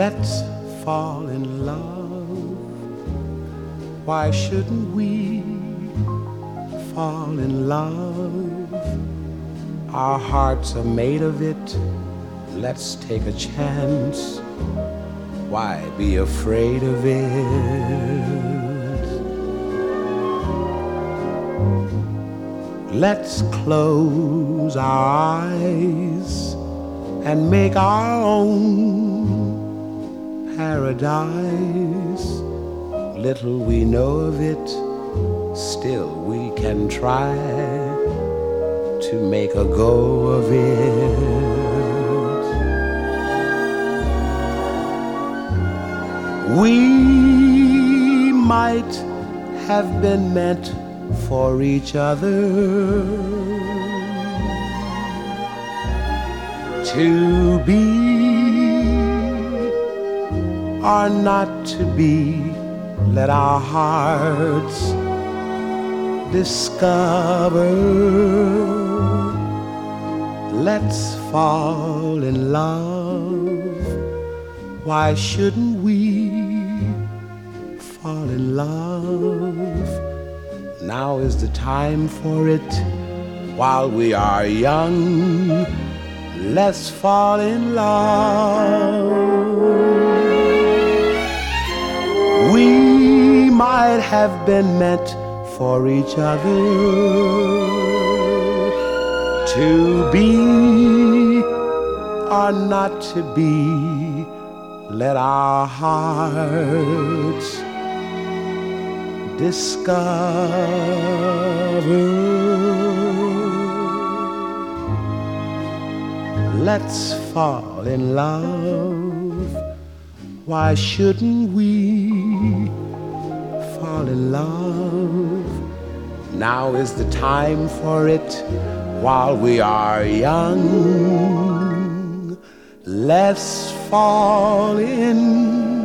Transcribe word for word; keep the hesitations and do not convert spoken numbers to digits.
Let's fall in love. Why shouldn't we fall in love? Our hearts are made of it. Let's take a chance. Why be afraid of it? Let's close our eyes and make our own paradise. Little we know of it, still we can try to make a go of it. We might have been meant for each other, to be or not to be. Let our hearts discover. Let's fall in love. Why shouldn't we fall in love? Now is the time for it. While we are young, let's fall in love. We might have been meant for each other, to be or not to be. Let our hearts discover. Let's fall in love. Why shouldn't we fall in love? Now is the time for it. While we are young, let's fall in